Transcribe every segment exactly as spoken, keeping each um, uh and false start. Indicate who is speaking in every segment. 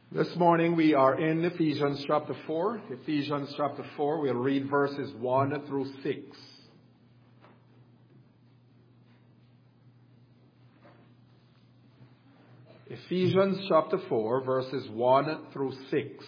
Speaker 1: This morning we are in Ephesians chapter four. Ephesians chapter four, we'll read verses one through six. Ephesians chapter four, verses one through six.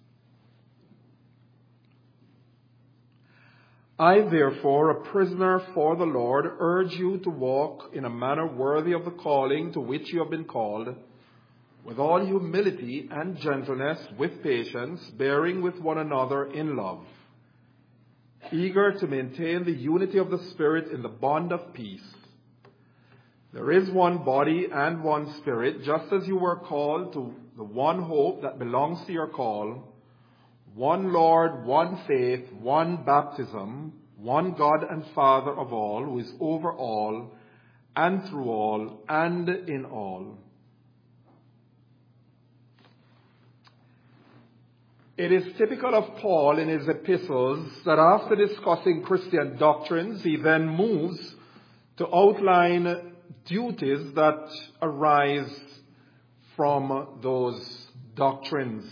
Speaker 1: I, therefore, a prisoner for the Lord, urge you to walk in a manner worthy of the calling to which you have been called, with all humility and gentleness, with patience, bearing with one another in love, eager to maintain the unity of the Spirit in the bond of peace. There is one body and one Spirit, just as you were called to the one hope that belongs to your call, one Lord, one faith, one baptism, one God and Father of all, who is over all, and through all, and in all. It is typical of Paul in his epistles that after discussing Christian doctrines, he then moves to outline duties that arise from those doctrines.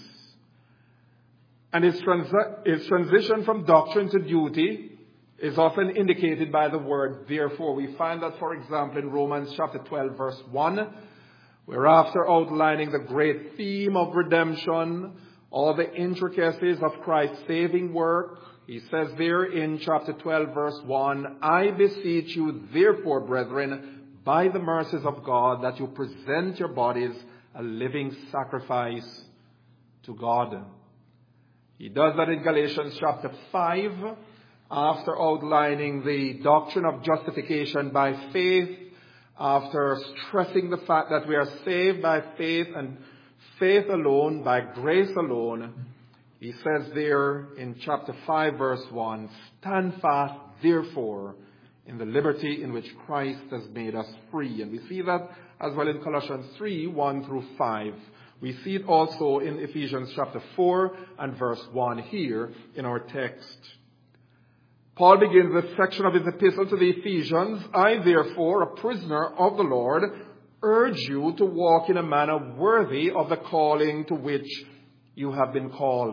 Speaker 1: And his, trans- his transition from doctrine to duty is often indicated by the word therefore. We find that, for example, in Romans chapter twelve, verse one, where after outlining the great theme of redemption, all the intricacies of Christ's saving work, he says there in chapter twelve, verse one, I beseech you, therefore, brethren, by the mercies of God, that you present your bodies a living sacrifice to God. He does that in Galatians chapter five, after outlining the doctrine of justification by faith, after stressing the fact that we are saved by faith and faith alone, by grace alone. He says there in chapter five, verse one, stand fast, therefore, in the liberty in which Christ has made us free. And we see that as well in Colossians three, one through five. We see it also in Ephesians chapter four and verse one here in our text. Paul begins this section of his epistle to the Ephesians. I, therefore, a prisoner of the Lord, urge you to walk in a manner worthy of the calling to which you have been called.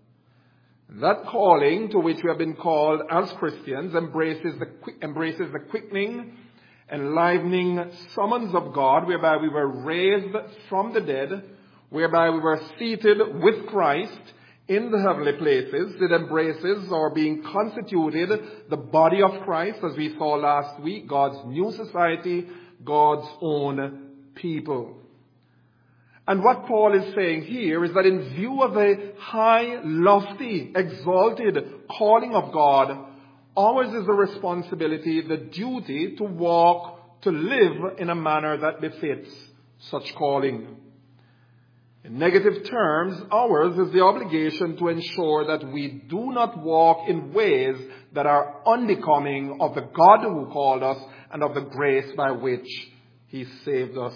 Speaker 1: That calling to which we have been called as Christians embraces the, embraces the quickening, enlivening summons of God, whereby we were raised from the dead, whereby we were seated with Christ in the heavenly places. It embraces our being constituted the body of Christ, as we saw last week, God's new society, God's own people. And what Paul is saying here is that in view of the high, lofty, exalted calling of God, ours is the responsibility, the duty to walk, to live in a manner that befits such calling. In negative terms, ours is the obligation to ensure that we do not walk in ways that are unbecoming of the God who called us and of the grace by which he saved us.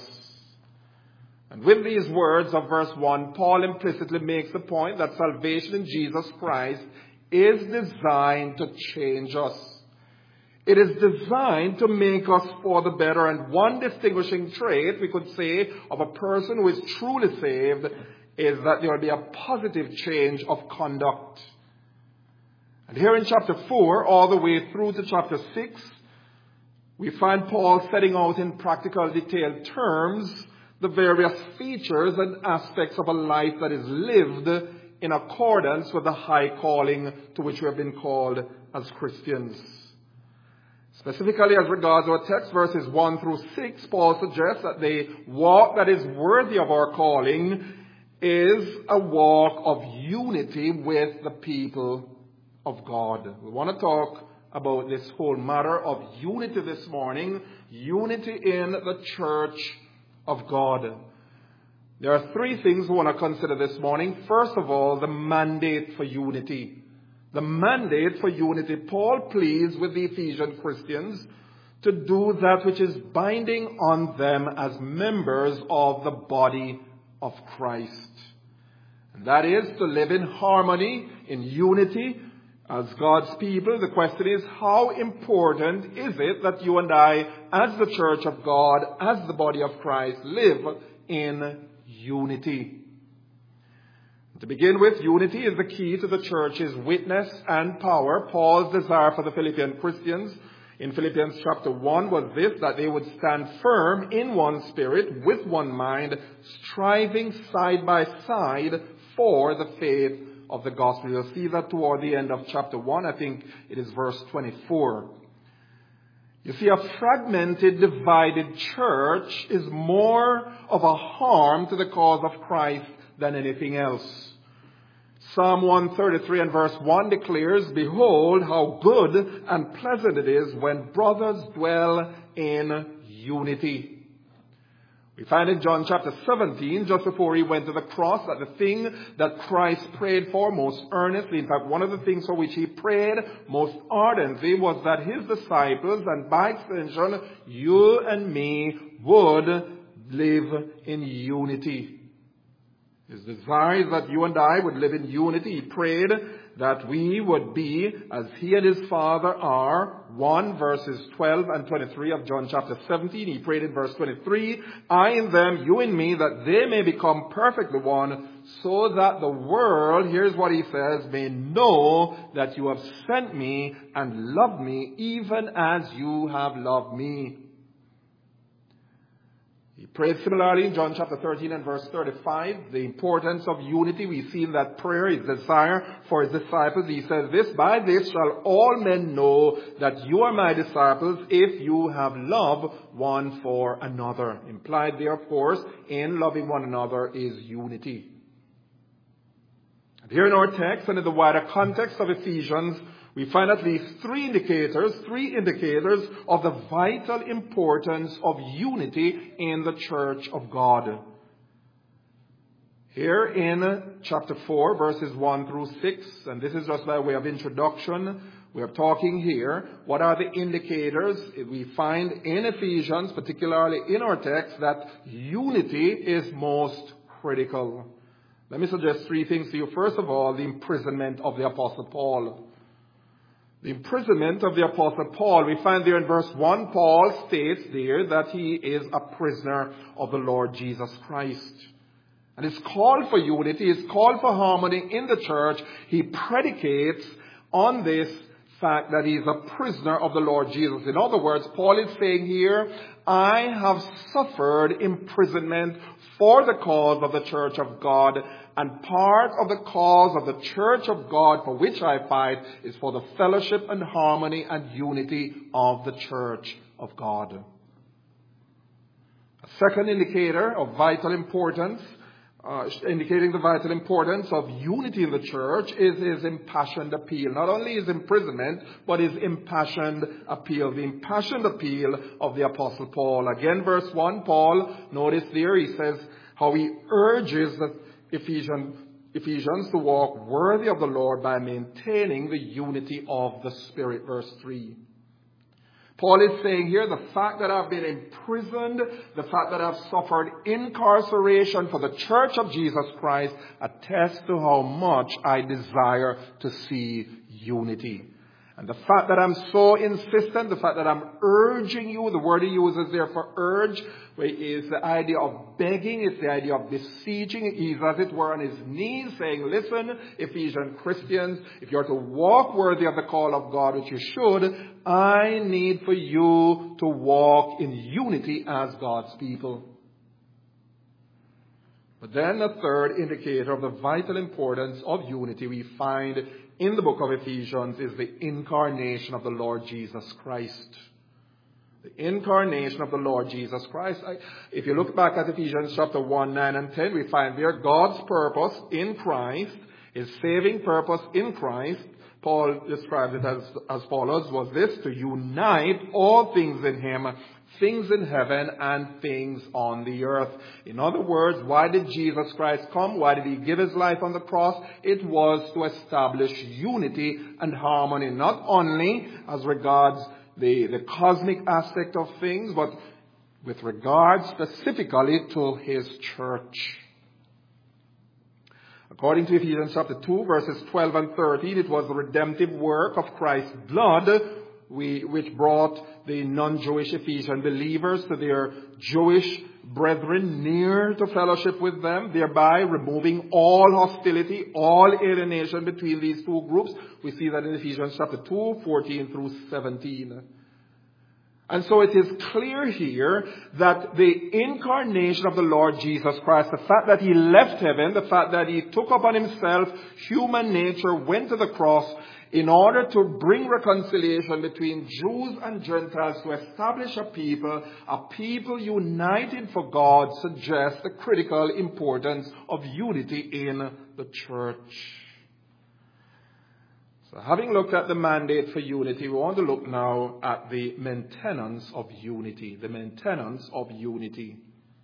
Speaker 1: And with these words of verse one, Paul implicitly makes the point that salvation in Jesus Christ is designed to change us. It is designed to make us for the better. And one distinguishing trait, we could say, of a person who is truly saved is that there will be a positive change of conduct. And here in chapter four, all the way through to chapter six, we find Paul setting out in practical, detailed terms the various features and aspects of a life that is lived in accordance with the high calling to which we have been called as Christians. Specifically as regards our text, verses one through six, Paul suggests that the walk that is worthy of our calling is a walk of unity with the people of God. We want to talk about this whole matter of unity this morning, unity in the church of God. There are three things we want to consider this morning. First of all, the mandate for unity. The mandate for unity. Paul pleads with the Ephesian Christians to do that which is binding on them as members of the body of Christ. And that is to live in harmony, in unity, as God's people. The question is, how important is it that you and I, as the church of God, as the body of Christ, live in unity? To begin with, unity is the key to the church's witness and power. Paul's desire for the Philippian Christians in Philippians chapter one was this, that they would stand firm in one spirit, with one mind, striving side by side for the faith of the gospel. You'll see that toward the end of chapter one. I think it is verse twenty-four. You see, a fragmented, divided church is more of a harm to the cause of Christ than anything else. Psalm one thirty-three and verse one declares, "Behold, how good and pleasant it is when brothers dwell in unity." We find in John chapter seventeen, just before he went to the cross, that the thing that Christ prayed for most earnestly, in fact, one of the things for which he prayed most ardently, was that his disciples, and by extension, you and me, would live in unity. His desire is that you and I would live in unity. He prayed that we would be, as he and his Father are, one, verses twelve and twenty-three of John chapter seventeen. He prayed in verse twenty-three, "I in them, you in me, that they may become perfectly one, so that the world," here's what he says, "may know that you have sent me and loved me, even as you have loved me." He prayed similarly in John chapter thirteen and verse thirty-five, the importance of unity. We see in that prayer his desire for his disciples. He says this, "By this shall all men know that you are my disciples, if you have love one for another." Implied there, of course, in loving one another is unity. And here in our text and in the wider context of Ephesians, we find at least three indicators, three indicators of the vital importance of unity in the church of God. Here in chapter four, verses one through six, and this is just by way of introduction, we are talking here, what are the indicators we find in Ephesians, particularly in our text, that unity is most critical. Let me suggest three things to you. First of all, the imprisonment of the Apostle Paul. The imprisonment of the Apostle Paul, we find there in verse one, Paul states there that he is a prisoner of the Lord Jesus Christ. And his call for unity, his call for harmony in the church, he predicates on this fact that he is a prisoner of the Lord Jesus. In other words, Paul is saying here, I have suffered imprisonment for the cause of the church of God, and part of the cause of the church of God for which I fight is for the fellowship and harmony and unity of the church of God. A second indicator of vital importance, uh, indicating the vital importance of unity in the church, is his impassioned appeal. Not only his imprisonment, but his impassioned appeal. The impassioned appeal of the Apostle Paul. Again, verse one, Paul, notice there, he says how he urges the Ephesians, Ephesians to walk worthy of the Lord by maintaining the unity of the Spirit. Verse three. Paul is saying here, the fact that I've been imprisoned, the fact that I've suffered incarceration for the church of Jesus Christ, attests to how much I desire to see unity. And the fact that I'm so insistent, the fact that I'm urging you, the word he uses there for urge, is the idea of begging, it's the idea of beseeching. He's, as it were, on his knees saying, listen, Ephesian Christians, if you're to walk worthy of the call of God, which you should, I need for you to walk in unity as God's people. But then the third indicator of the vital importance of unity we find in the book of Ephesians is the incarnation of the Lord Jesus Christ. The incarnation of the Lord Jesus Christ. I, if you look back at Ephesians chapter one, nine and ten, we find there God's purpose in Christ, his saving purpose in Christ. Paul described it as, as follows, was this, to unite all things in him, things in heaven and things on the earth. In other words, why did Jesus Christ come? Why did he give his life on the cross? It was to establish unity and harmony, not only as regards the, the cosmic aspect of things, but with regard specifically to his church. According to Ephesians chapter two, verses twelve and thirteen, it was the redemptive work of Christ's blood we, which brought the non-Jewish Ephesian believers to their Jewish brethren near to fellowship with them, thereby removing all hostility, all alienation between these two groups. We see that in Ephesians chapter two, fourteen through seventeen. And so it is clear here that the incarnation of the Lord Jesus Christ, the fact that he left heaven, the fact that he took upon himself human nature, went to the cross in order to bring reconciliation between Jews and Gentiles, to establish a people, a people united for God, suggests the critical importance of unity in the church. So having looked at the mandate for unity, we want to look now at the maintenance of unity. The maintenance of unity.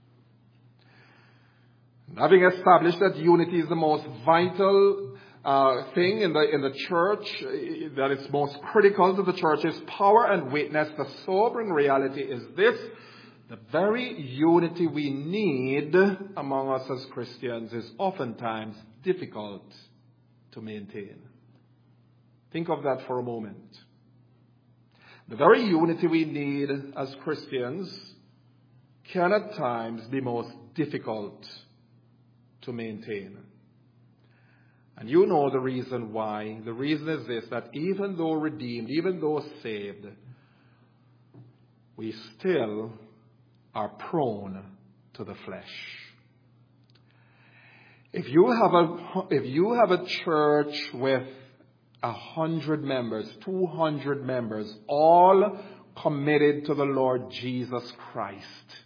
Speaker 1: And having established that unity is the most vital uh, thing in the in the church, that it's most critical to the church's power and witness, the sobering reality is this: the very unity we need among us as Christians is oftentimes difficult to maintain. Think of that for a moment. The very unity we need as Christians can at times be most difficult to maintain. And you know the reason why. The reason is this: that even though redeemed, even though saved, we still are prone to the flesh. If you have a, if you have a church with a hundred members, two hundred members, all committed to the Lord Jesus Christ,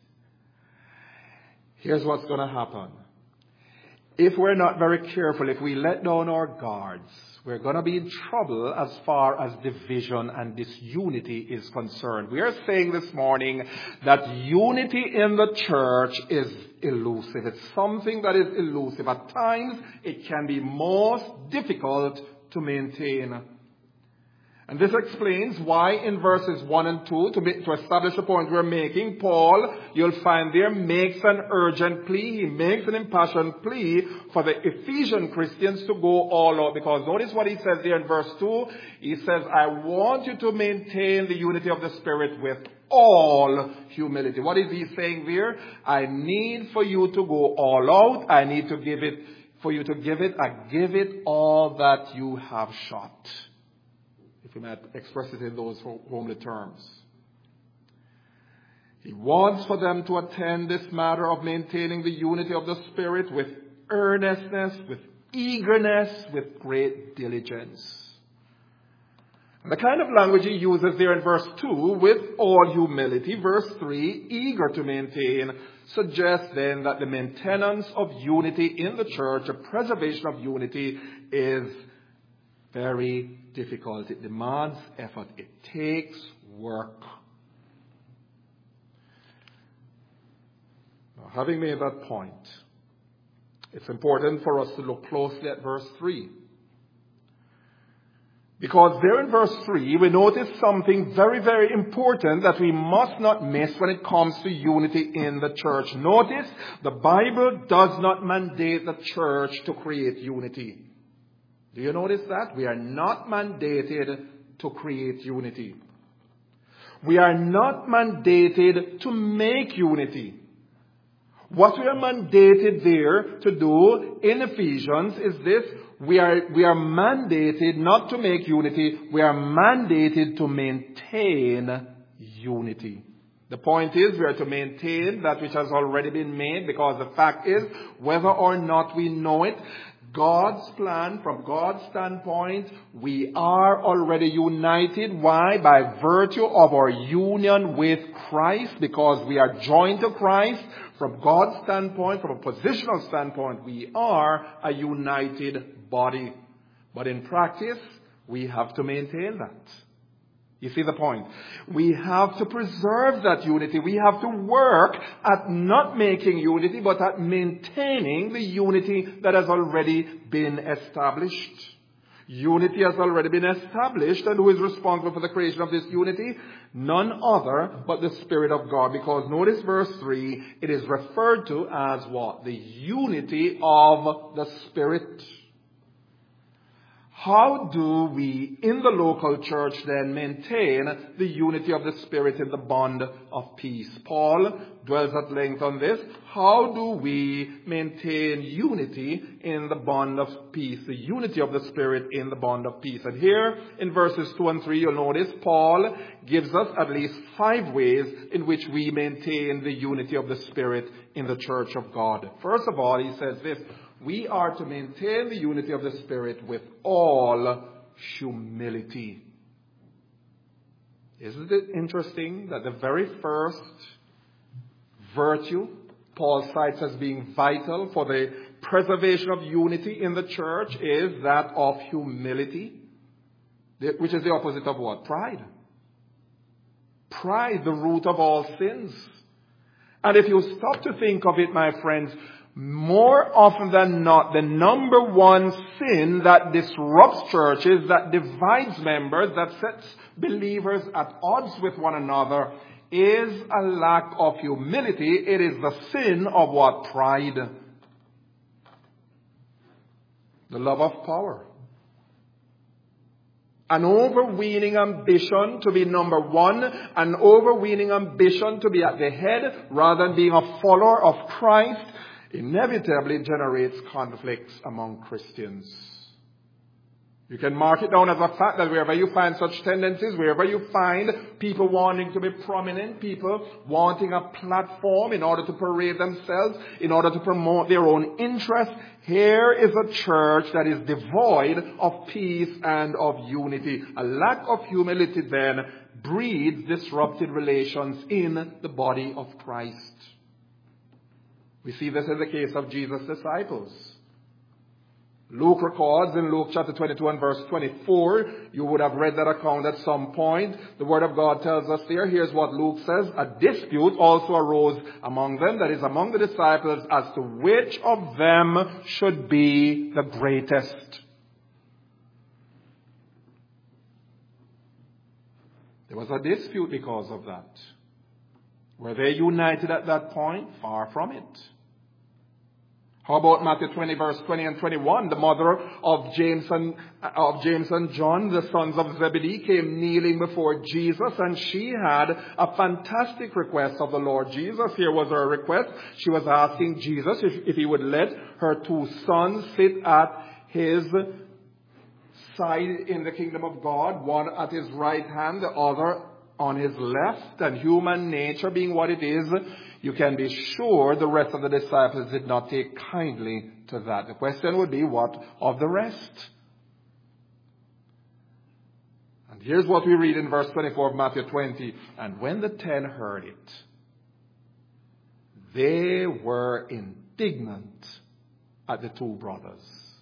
Speaker 1: here's what's going to happen. If we're not very careful, if we let down our guards, we're going to be in trouble as far as division and disunity is concerned. We are saying this morning that unity in the church is elusive. It's something that is elusive. At times, it can be most difficult to maintain. And this explains why in verses one and two, to, make, to establish the point we're making, Paul, you'll find there, makes an urgent plea. He makes an impassioned plea for the Ephesian Christians to go all out. Because notice what he says there in verse two. He says, I want you to maintain the unity of the Spirit with all humility. What is he saying there? I need for you to go all out. I need to give it, for you to give it, I give it all that you have shot. If we might express it in those homely terms. He wants for them to attend this matter of maintaining the unity of the Spirit with earnestness, with eagerness, with great diligence. And the kind of language he uses there in verse two, with all humility, verse three, eager to maintain, suggests then that the maintenance of unity in the church, the preservation of unity, is very difficult. It demands effort. It takes work. Now, having made that point, it's important for us to look closely at verse three. Because there in verse three, we notice something very, very important that we must not miss when it comes to unity in the church. Notice, the Bible does not mandate the church to create unity. Do you notice that? We are not mandated to create unity. We are not mandated to make unity. What we are mandated there to do in Ephesians is this: we are, we are mandated not to make unity, we are mandated to maintain unity. The point is, we are to maintain that which has already been made, because the fact is, whether or not we know it, God's plan, from God's standpoint, we are already united. Why? By virtue of our union with Christ, because we are joined to Christ. From God's standpoint, from a positional standpoint, we are a united body. But in practice, we have to maintain that. You see the point? We have to preserve that unity. We have to work at not making unity, but at maintaining the unity that has already been established. Unity has already been established, and who is responsible for the creation of this unity? None other but the Spirit of God. Because notice verse three, it is referred to as what? The unity of the Spirit. How do we, in the local church, then maintain the unity of the Spirit in the bond of peace? Paul dwells at length on this. How do we maintain unity in the bond of peace? The unity of the Spirit in the bond of peace. And here in verses two and three, you'll notice Paul gives us at least five ways in which we maintain the unity of the Spirit in the church of God. First of all, he says this: we are to maintain the unity of the Spirit with all humility. Isn't it interesting that the very first virtue Paul cites as being vital for the preservation of unity in the church is that of humility, which is the opposite of what? Pride. Pride, the root of all sins. And if you stop to think of it, my friends, more often than not, the number one sin that disrupts churches, that divides members, that sets believers at odds with one another, is a lack of humility. It is the sin of what? Pride. The love of power. An overweening ambition to be number one, an overweening ambition to be at the head rather than being a follower of Christ, inevitably generates conflicts among Christians. You can mark it down as a fact that wherever you find such tendencies, wherever you find people wanting to be prominent, people wanting a platform in order to parade themselves, in order to promote their own interests, here is a church that is devoid of peace and of unity. A lack of humility then breeds disrupted relations in the body of Christ. We see this in the case of Jesus' disciples. Luke records in Luke chapter twenty-two and verse twenty-four, you would have read that account at some point. The Word of God tells us there, here's what Luke says: a dispute also arose among them, that is among the disciples, as to which of them should be the greatest. There was a dispute because of that. Were they united at that point? Far from it. How about Matthew twenty, verse twenty and twenty-one? The mother of James and, of James and John, the sons of Zebedee, came kneeling before Jesus, and she had a fantastic request of the Lord Jesus. Here was her request. She was asking Jesus if, if he would let her two sons sit at his side in the kingdom of God, one at his right hand, the other on his left. And human nature being what it is, you can be sure the rest of the disciples did not take kindly to that. The question would be, what of the rest? And here's what we read in verse twenty-four of Matthew twenty. And when the ten heard it, they were indignant at the two brothers.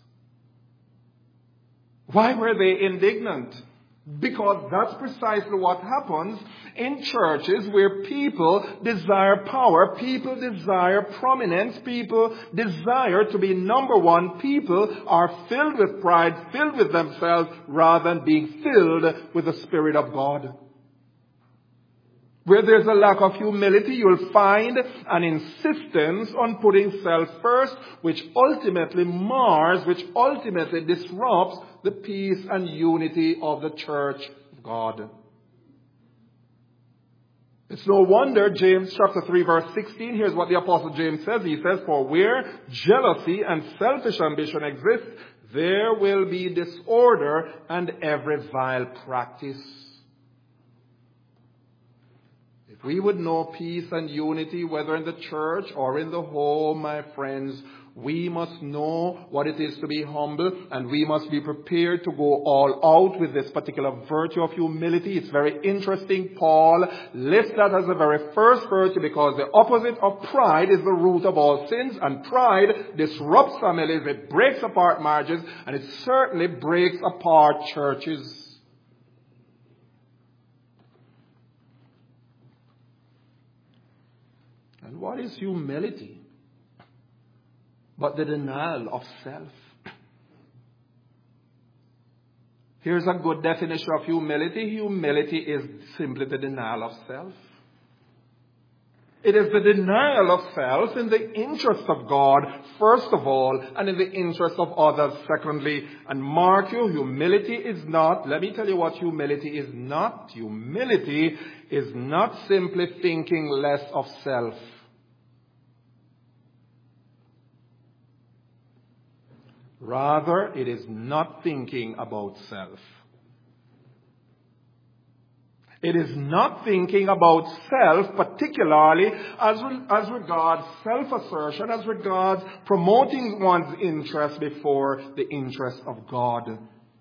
Speaker 1: Why were they indignant? Because that's precisely what happens in churches where people desire power, people desire prominence, people desire to be number one. People are filled with pride, filled with themselves, rather than being filled with the Spirit of God. Where there's a lack of humility, you'll find an insistence on putting self first, which ultimately mars, which ultimately disrupts the peace and unity of the church of God. It's no wonder James chapter three verse sixteen, here's what the Apostle James says. He says, for where jealousy and selfish ambition exist, there will be disorder and every vile practice. If we would know peace and unity, whether in the church or in the home, my friends, we must know what it is to be humble, and we must be prepared to go all out with this particular virtue of humility. It's very interesting. Paul lists that as the very first virtue because the opposite of pride is the root of all sins, and pride disrupts families, it breaks apart marriages, and it certainly breaks apart churches. And what is humility but the denial of self? Here's a good definition of humility. Humility is simply the denial of self. It is the denial of self in the interest of God, first of all, and in the interest of others, secondly. And mark you, humility is not, let me tell you what humility is not. Humility is not simply thinking less of self. Rather, it is not thinking about self. It is not thinking about self, particularly as, re- as regards self-assertion, as regards promoting one's interest before the interest of God.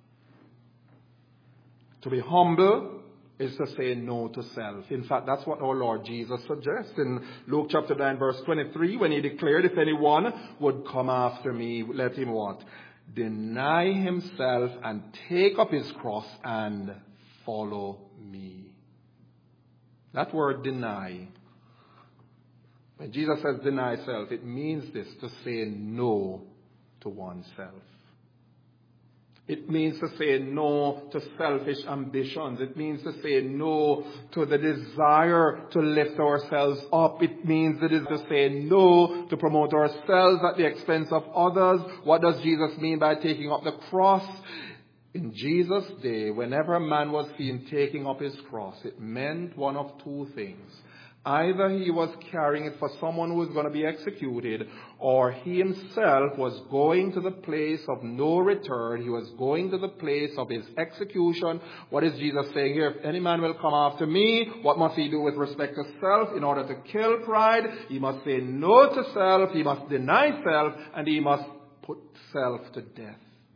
Speaker 1: To be humble is to say no to self. In fact, that's what our Lord Jesus suggests in Luke chapter nine, verse twenty-three, when he declared, if anyone would come after me, let him what? Deny himself and take up his cross and follow me. That word deny, when Jesus says deny self, it means this, to say no to oneself. It means to say no to selfish ambitions. It means to say no to the desire to lift ourselves up. It means it is to say no to promote ourselves at the expense of others. What does Jesus mean by taking up the cross? In Jesus' day, whenever a man was seen taking up his cross, it meant one of two things. Either he was carrying it for someone who was going to be executed, or he himself was going to the place of no return. He was going to the place of his execution. What is Jesus saying here? If any man will come after me, what must he do with respect to self? In order to kill pride, he must say no to self, he must deny self, and he must put self to death.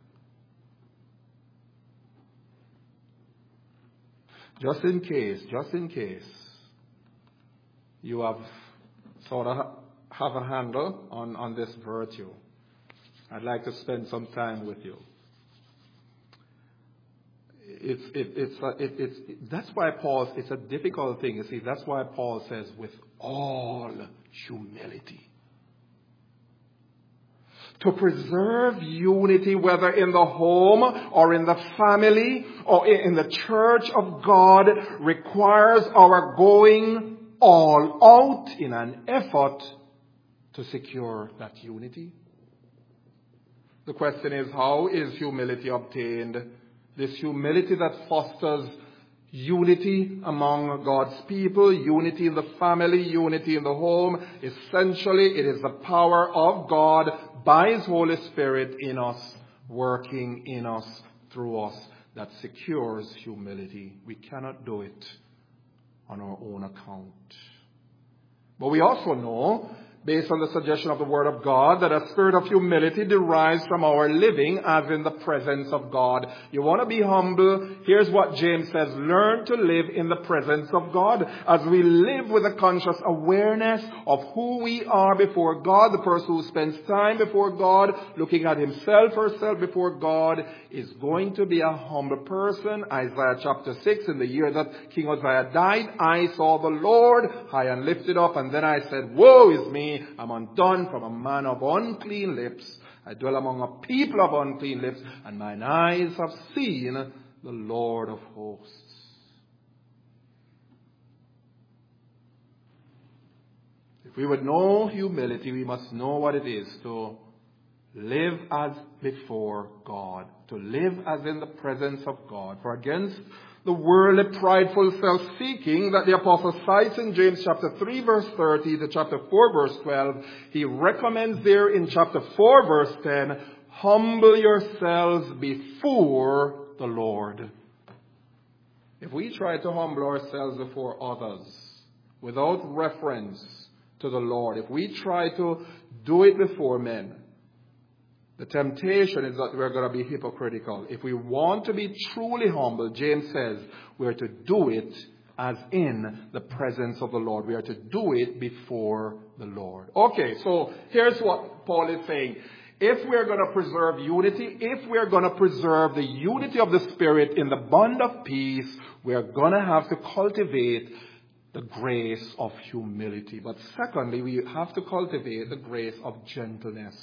Speaker 1: Just in case, just in case, you have sort of have a handle on, on this virtue, I'd like to spend some time with you. It's, it, it's, a, it, it's, it, that's why Paul, it's a difficult thing, you see, that's why Paul says, with all humility. To preserve unity, whether in the home or in the family or in the church of God, requires our going all out in an effort to secure that unity. The question is, how is humility obtained? This humility that fosters unity among God's people, unity in the family, unity in the home. Essentially, it is the power of God by His Holy Spirit in us, working in us, through us, that secures humility. We cannot do it on our own account. But we also know, based on the suggestion of the Word of God, that a spirit of humility derives from our living as in the presence of God. You want to be humble? Here's what James says. Learn to live in the presence of God. As we live with a conscious awareness of who we are before God, the person who spends time before God, looking at himself or herself before God, is going to be a humble person. Isaiah chapter six, in the year that King Uzziah died, I saw the Lord high and lifted up, and then I said, woe is me, I'm undone from a man of unclean lips. I dwell among a people of unclean lips, and mine eyes have seen the Lord of hosts. If we would know humility, we must know what it is to live as before God, to live as in the presence of God. For against the worldly, prideful self-seeking that the apostle cites in James chapter three, verse thirty to chapter four, verse twelve, he recommends there in chapter four, verse ten, humble yourselves before the Lord. If we try to humble ourselves before others without reference to the Lord, if we try to do it before men, the temptation is that we're going to be hypocritical. If we want to be truly humble, James says, we're to do it as in the presence of the Lord. We are to do it before the Lord. Okay, so here's what Paul is saying. If we're going to preserve unity, if we're going to preserve the unity of the Spirit in the bond of peace, we're going to have to cultivate the grace of humility. But secondly, we have to cultivate the grace of gentleness.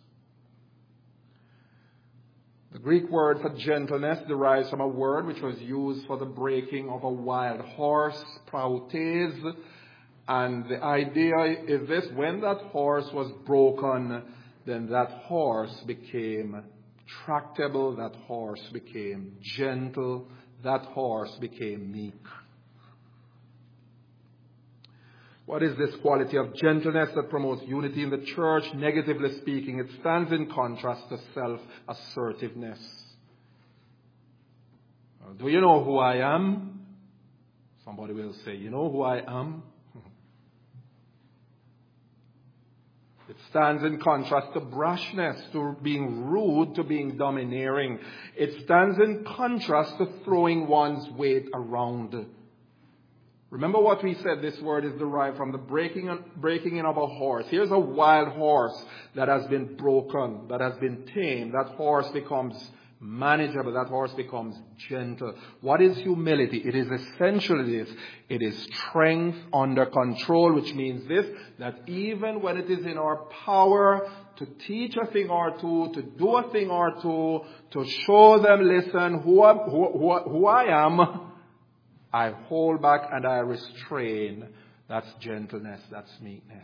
Speaker 1: The Greek word for gentleness derives from a word which was used for the breaking of a wild horse, prautes. And the idea is this: when that horse was broken, then that horse became tractable, that horse became gentle, that horse became meek. What is this quality of gentleness that promotes unity in the church? Negatively speaking, it stands in contrast to self-assertiveness. Do you know who I am? Somebody will say, you know who I am? It stands in contrast to brashness, to being rude, to being domineering. It stands in contrast to throwing one's weight around. Remember what we said, this word is derived from the breaking, breaking in of a horse. Here's a wild horse that has been broken, that has been tamed. That horse becomes manageable. That horse becomes gentle. What is humility? It is essentially this. It is strength under control, which means this, that even when it is in our power to teach a thing or two, to do a thing or two, to show them, listen, who, I, who, who, who I am, I hold back and I restrain. That's gentleness. That's meekness.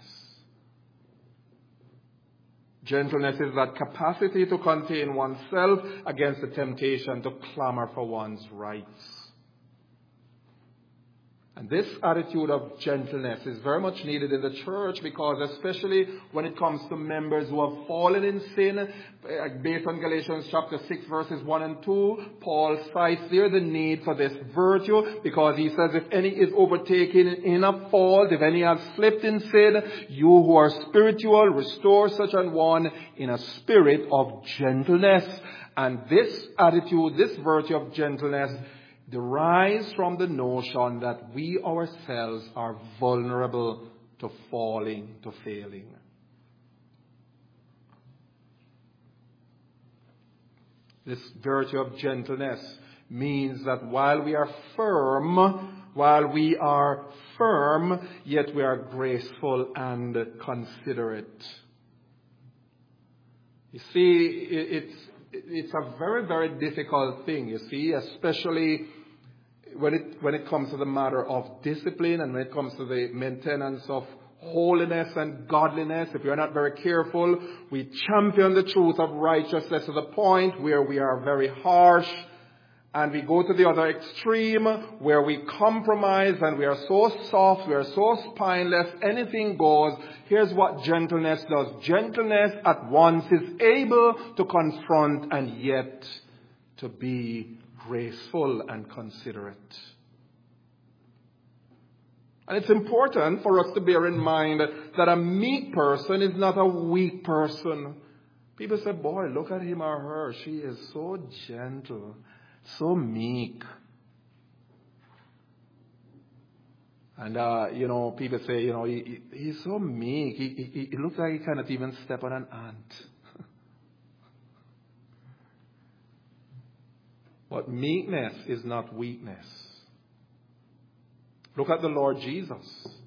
Speaker 1: Gentleness is that capacity to contain oneself against the temptation to clamor for one's rights. And this attitude of gentleness is very much needed in the church, because especially when it comes to members who have fallen in sin, based on Galatians chapter six verses one and two, Paul cites there the need for this virtue, because he says, if any is overtaken in a fault, if any has slipped in sin, you who are spiritual, restore such an one in a spirit of gentleness. And this attitude, this virtue of gentleness, derives from the notion that we ourselves are vulnerable to falling, to failing. This virtue of gentleness means that while we are firm, while we are firm, yet we are graceful and considerate. You see, it's it's a very, very difficult thing, you see, especially when it when it comes to the matter of discipline and when it comes to the maintenance of holiness and godliness. If we are not very careful, we champion the truth of righteousness to the point where we are very harsh, and we go to the other extreme where we compromise and we are so soft, we are so spineless, anything goes. Here's what gentleness does. Gentleness at once is able to confront and yet to be graceful and considerate. And it's important for us to bear in mind that a meek person is not a weak person. People say, boy, look at him or her. She is so gentle, so meek. And, uh, you know, people say, you know, he, he, he's so meek. He, he, he looks like he cannot even step on an ant. But meekness is not weakness. Look at the Lord Jesus.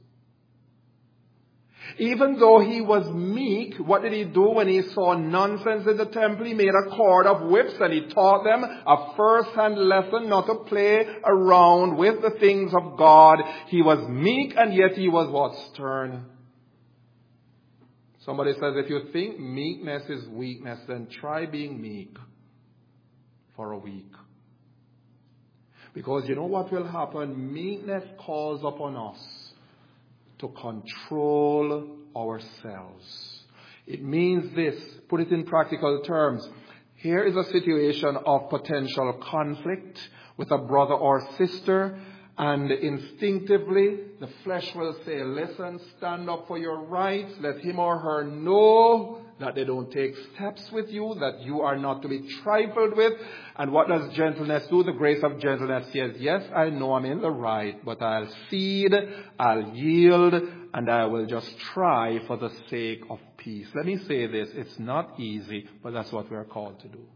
Speaker 1: Even though he was meek, what did he do when he saw nonsense in the temple? He made a cord of whips and he taught them a first-hand lesson not to play around with the things of God. He was meek and yet he was what? Stern. Somebody says, if you think meekness is weakness, then try being meek for a week. Because you know what will happen? Meekness calls upon us to control ourselves. It means this, put it in practical terms. Here is a situation of potential conflict with a brother or sister, and instinctively the flesh will say, listen, stand up for your rights. Let him or her know that they don't take steps with you, that you are not to be trifled with. And what does gentleness do? The grace of gentleness says, yes, I know I'm in the right, but I'll cede, I'll yield, and I will just try for the sake of peace. Let me say this, it's not easy, but that's what we are called to do.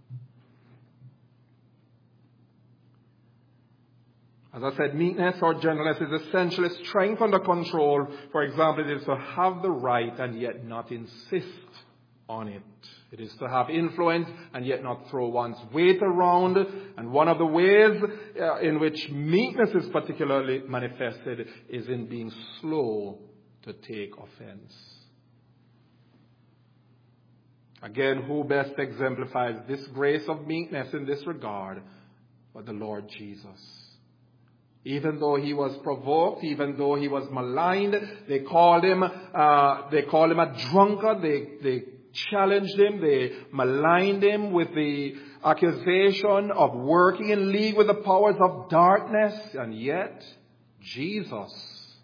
Speaker 1: As I said, meekness or gentleness is essentially strength under control. For example, it is to have the right and yet not insist on it. It is to have influence and yet not throw one's weight around. And one of the ways uh, in which meekness is particularly manifested is in being slow to take offense. Again, who best exemplifies this grace of meekness in this regard but the Lord Jesus? Even though he was provoked, even though he was maligned, they called him, uh, they called him a drunkard, they, they challenged him, they maligned him with the accusation of working in league with the powers of darkness, and yet Jesus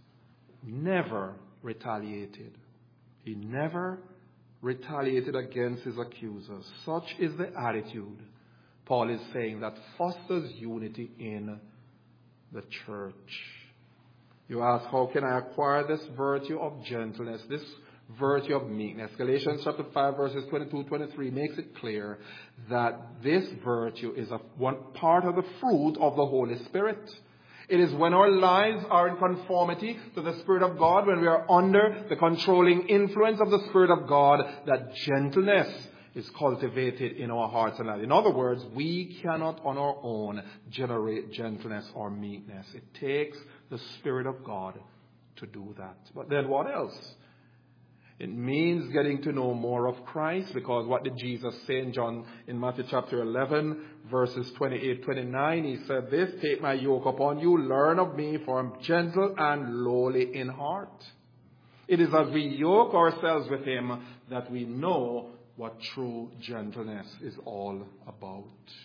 Speaker 1: never retaliated. He never retaliated against his accusers. Such is the attitude, Paul is saying, that fosters unity in the church. You ask, how can I acquire this virtue of gentleness, this virtue of meekness? Galatians chapter five verses twenty-two to twenty-three makes it clear that this virtue is a one part of the fruit of the Holy Spirit. It is when our lives are in conformity to the Spirit of God, when we are under the controlling influence of the Spirit of God, that gentleness is cultivated in our hearts and lives. In other words, we cannot on our own generate gentleness or meekness. It takes the Spirit of God to do that. But then what else? It means getting to know more of Christ, because what did Jesus say in John, in Matthew chapter eleven, verses twenty-eight to twenty-nine? He said this, take my yoke upon you, learn of me, for I am gentle and lowly in heart. It is as we yoke ourselves with him that we know what true gentleness is all about.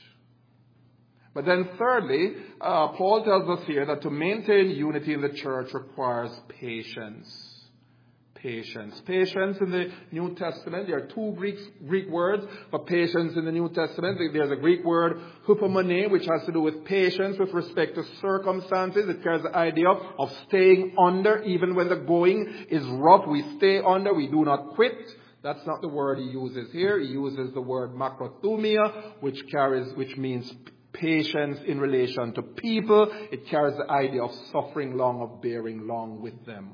Speaker 1: But then thirdly, uh, Paul tells us here that to maintain unity in the church requires patience. Patience. Patience in the New Testament, there are two Greek, Greek words for patience in the New Testament. There's a Greek word, hupomone, which has to do with patience with respect to circumstances. It carries the idea of staying under, even when the going is rough. We stay under, we do not quit. That's not the word he uses here. He uses the word makrothumia, which carries, which means patience in relation to people. It carries the idea of suffering long, of bearing long with them.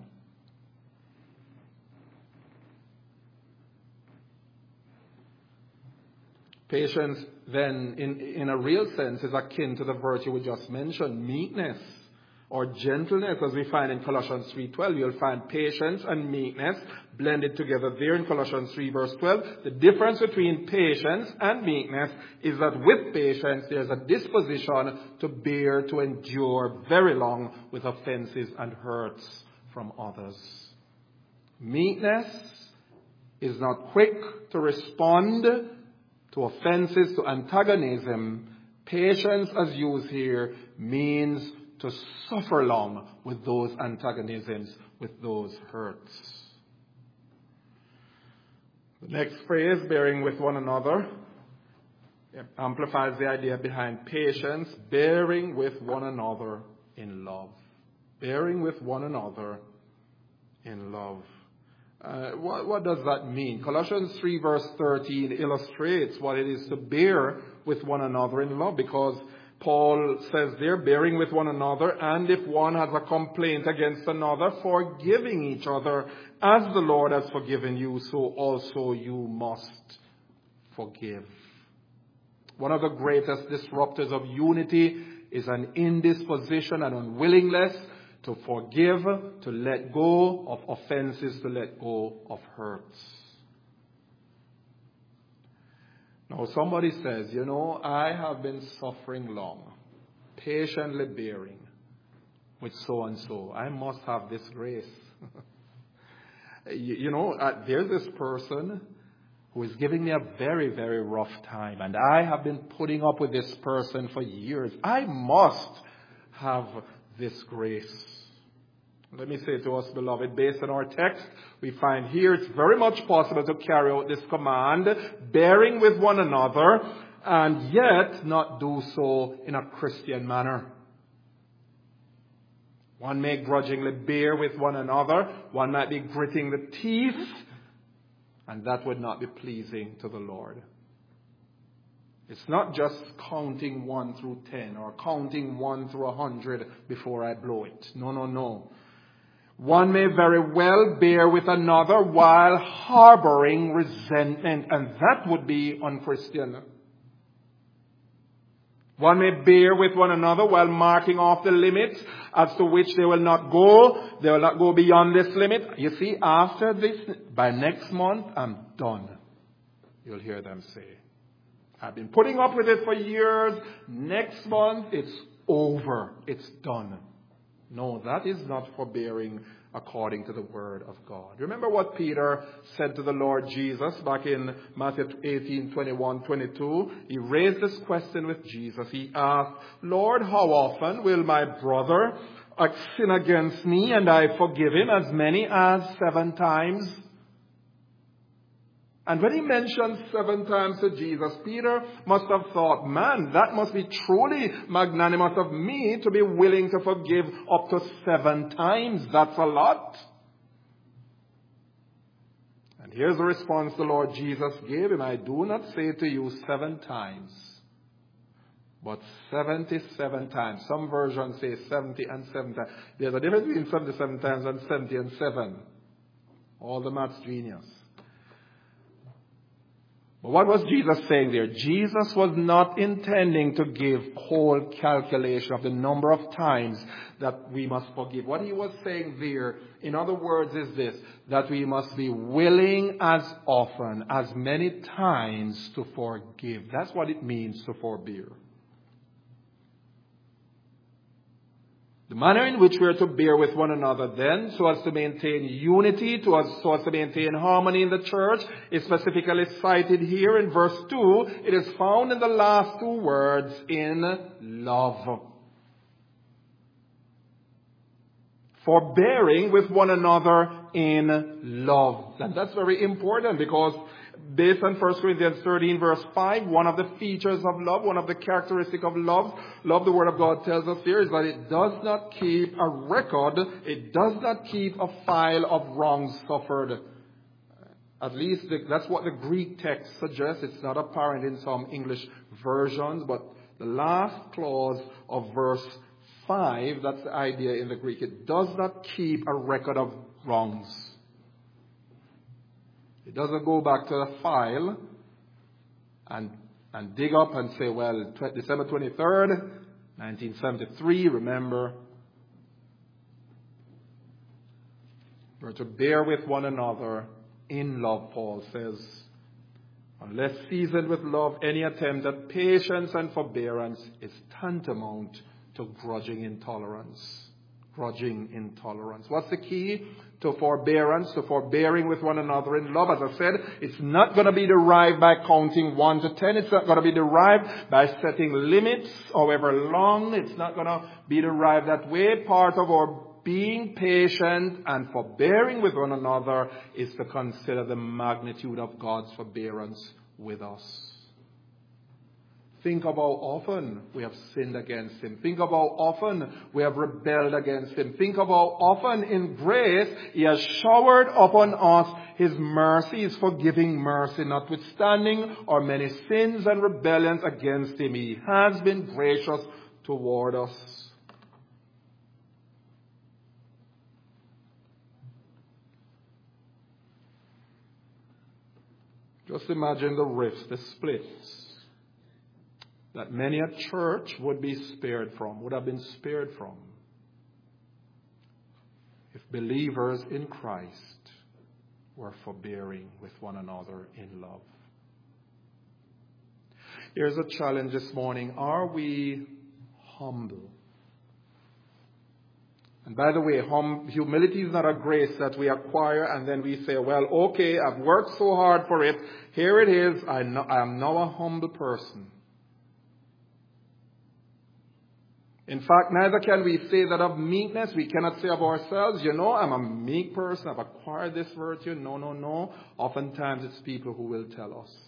Speaker 1: Patience, then, in, in a real sense, is akin to the virtue we just mentioned, meekness or gentleness, as we find in Colossians three twelve. You'll find patience and meekness blended together there in Colossians three verse twelve. The difference between patience and meekness is that with patience, there's a disposition to bear, to endure very long with offenses and hurts from others. Meekness is not quick to respond to offenses, to antagonism. Patience, as used here, means to suffer long with those antagonisms, with those hurts. The next phrase, bearing with one another, amplifies the idea behind patience, bearing with one another in love. Bearing with one another in love. Uh, what, what does that mean? Colossians three verse thirteen illustrates what it is to bear with one another in love, because Paul says there, bearing with one another, and if one has a complaint against another, forgiving each other, as the Lord has forgiven you, so also you must forgive. One of the greatest disruptors of unity is an indisposition and unwillingness to forgive, to let go of offenses, to let go of hurts. Now somebody says, you know, I have been suffering long, patiently bearing with so and so. I must have this grace. you, you know, uh, there's this person who is giving me a very, very rough time, and I have been putting up with this person for years. I must have this grace. Let me say to us, beloved, based on our text, we find here it's very much possible to carry out this command, bearing with one another, and yet not do so in a Christian manner. One may grudgingly bear with one another. One might be gritting the teeth, and that would not be pleasing to the Lord. It's not just counting one through ten or counting one through a hundred before I blow it. No, no, no. One may very well bear with another while harboring resentment, and that would be unchristian. One may bear with one another while marking off the limits as to which they will not go. They will not go beyond this limit. You see, after this, by next month, I'm done. You'll hear them say, I've been putting up with it for years. Next month, it's over. It's done. No, that is not forbearing according to the word of God. Remember what Peter said to the Lord Jesus back in Matthew eighteen, twenty-one, twenty-two? He raised this question with Jesus. He asked, Lord, how often will my brother sin against me and I forgive him? As many as seven times? And when he mentioned seven times to Jesus, Peter must have thought, man, that must be truly magnanimous of me to be willing to forgive up to seven times. That's a lot. And here's the response the Lord Jesus gave him. I do not say to you seven times, but seventy-seven times. Some versions say seventy and seven times. There's a difference between seventy-seven times and seventy and seven. All the maths genius. But what was Jesus saying there? Jesus was not intending to give cold calculation of the number of times that we must forgive. What he was saying there, in other words, is this, that we must be willing as often, as many times to forgive. That's what it means to forbear. The manner in which we are to bear with one another then, so as to maintain unity, to as, so as to maintain harmony in the church, is specifically cited here in verse two. It is found in the last two words, in love. Forbearing with one another in love. And that's very important because based on First Corinthians thirteen verse five, one of the features of love, one of the characteristics of love, love the Word of God tells us here, is that it does not keep a record, it does not keep a file of wrongs suffered. At least the, that's what the Greek text suggests. It's not apparent in some English versions, but the last clause of verse five, that's the idea in the Greek. It does not keep a record of wrongs. It doesn't go back to the file and and dig up and say, well, December twenty-third, nineteen seventy-three, remember. We're to bear with one another in love, Paul says. Unless seasoned with love, any attempt at patience and forbearance is tantamount to grudging intolerance. Grudging intolerance. What's the key to forbearance, to forbearing with one another in love? As I said, it's not going to be derived by counting one to ten. It's not going to be derived by setting limits, however long. It's not going to be derived that way. Part of our being patient and forbearing with one another is to consider the magnitude of God's forbearance with us. Think of how often we have sinned against Him. Think of how often we have rebelled against Him. Think of how often in grace He has showered upon us His mercy, His forgiving mercy, notwithstanding our many sins and rebellions against Him. He has been gracious toward us. Just imagine the rifts, the splits that many a church would be spared from, would have been spared from, if believers in Christ were forbearing with one another in love. Here's a challenge this morning. Are we humble? And by the way, hum- humility is not a grace that we acquire and then we say, well, okay, I've worked so hard for it. Here it is. I, know, I am now a humble person. In fact, neither can we say that of meekness. We cannot say of ourselves, you know, I'm a meek person. I've acquired this virtue. No, no, no. Oftentimes it's people who will tell us.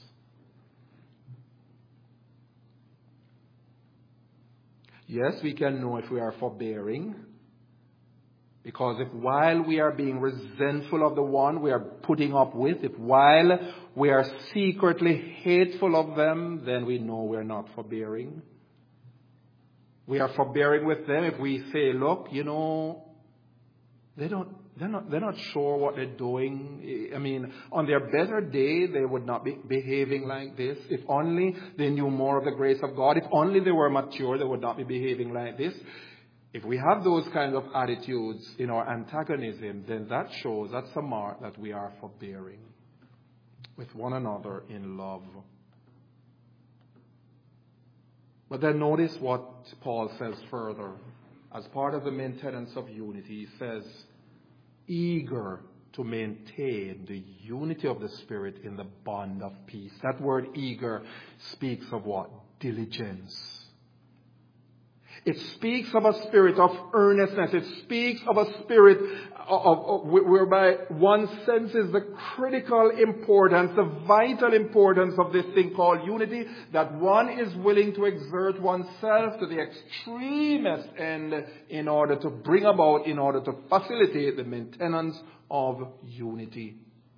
Speaker 1: Yes, we can know if we are forbearing. Because if while we are being resentful of the one we are putting up with, if while we are secretly hateful of them, then we know we're not forbearing. We are forbearing with them if we say, look, you know, they don't, they're not, they're not sure what they're doing. I mean, on their better day, they would not be behaving like this. If only they knew more of the grace of God. If only they were mature, they would not be behaving like this. If we have those kinds of attitudes in our antagonism, then that shows, that's a mark that we are forbearing with one another in love. But then notice what Paul says further. as part of the maintenance of unity, he says, eager to maintain the unity of the Spirit in the bond of peace. That word eager speaks of what? Diligence. It speaks of a spirit of earnestness. It speaks of a spirit of, of, of, whereby one senses the critical importance, the vital importance of this thing called unity, that one is willing to exert oneself to the extremest end in order to bring about, in order to facilitate the maintenance of unity.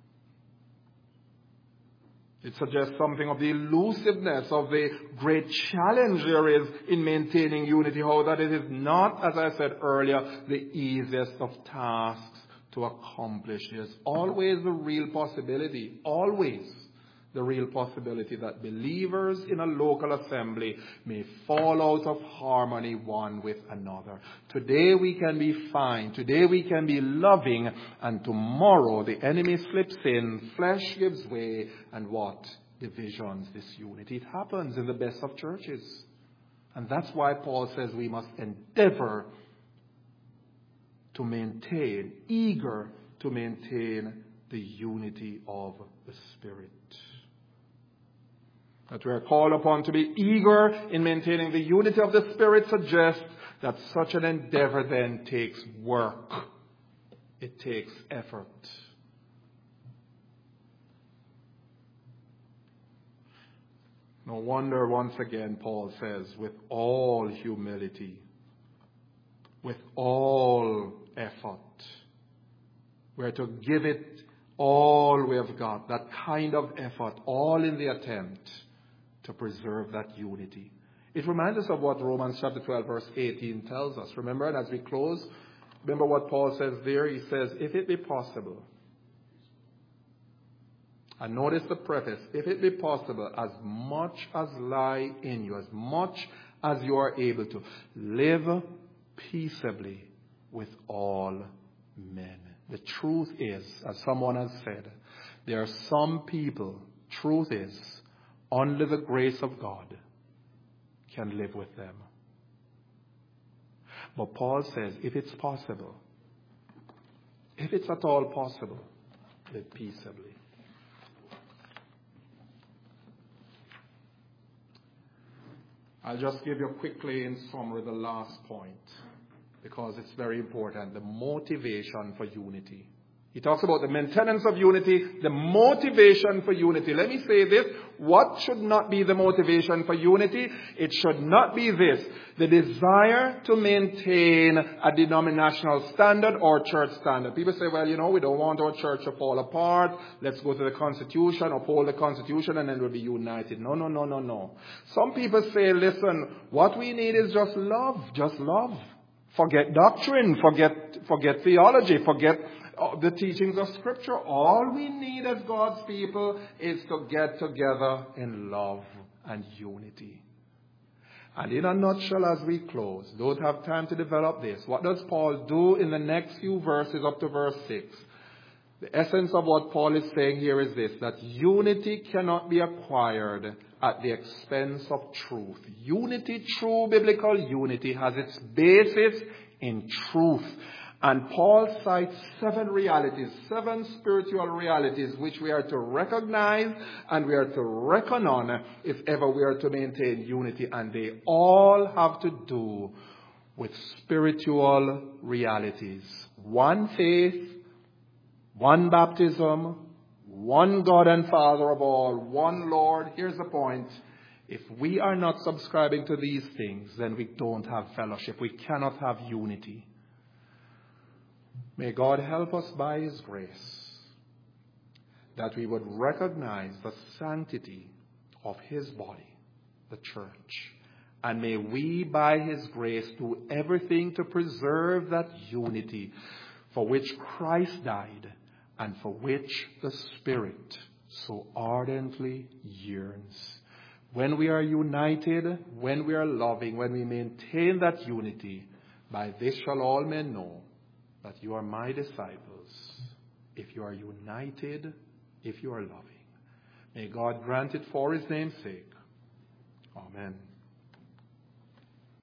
Speaker 1: It suggests something of the elusiveness of the great challenge there is in maintaining unity, how that it is not, as I said earlier, the easiest of tasks to accomplish. There's always the real possibility, always the real possibility that believers in a local assembly may fall out of harmony one with another. Today we can be fine, today we can be loving, and tomorrow the enemy slips in, flesh gives way, and what? Divisions, disunity. It happens in the best of churches. And that's why Paul says we must endeavor to maintain, eager to maintain the unity of the Spirit. That we are called upon to be eager in maintaining the unity of the Spirit suggests that such an endeavor then takes work. It takes effort. No wonder once again Paul says, with all humility, with all effort, we're to give it all we have got, that kind of effort, all in the attempt to preserve that unity. It reminds us of what Romans chapter twelve verse eighteen tells us. Remember, and as we close, remember what Paul says there. He says, if it be possible, and notice the preface, if it be possible, as much as lie in you, as much as you are able to, live peaceably with all men. The truth is, as someone has said, there are some people, truth is, under the grace of God, can live with them. But Paul says, if it's possible, if it's at all possible, live peaceably. I'll just give you quickly in summary the last point, because it's very important, the motivation for unity. He talks about the maintenance of unity, the motivation for unity. Let me say this. What should not be the motivation for unity? It should not be this. The desire to maintain a denominational standard or church standard. People say, well, you know, we don't want our church to fall apart. Let's go to the Constitution, uphold the Constitution, and then we'll be united. No, no, no, no, no. Some people say, listen, what we need is just love. Just love. Forget doctrine. Forget, forget theology. Forget the teachings of Scripture. All we need as God's people is to get together in love and unity. And in a nutshell, as we close, don't have time to develop this. What does Paul do in the next few verses up to verse six? The essence of what Paul is saying here is this, that unity cannot be acquired at the expense of truth. Unity, true biblical unity, has its basis in truth. And Paul cites seven realities, seven spiritual realities, which we are to recognize and we are to reckon on if ever we are to maintain unity. And they all have to do with spiritual realities. One faith, one baptism, one God and Father of all, one Lord. Here's the point. If we are not subscribing to these things, then we don't have fellowship. We cannot have unity. May God help us by His grace that we would recognize the sanctity of His body, the church. And may we, by His grace, do everything to preserve that unity for which Christ died and for which the Spirit so ardently yearns. When we are united, when we are loving, when we maintain that unity, by this shall all men know that you are my disciples, if you are united, if you are loving. May God grant it for His name's sake. Amen.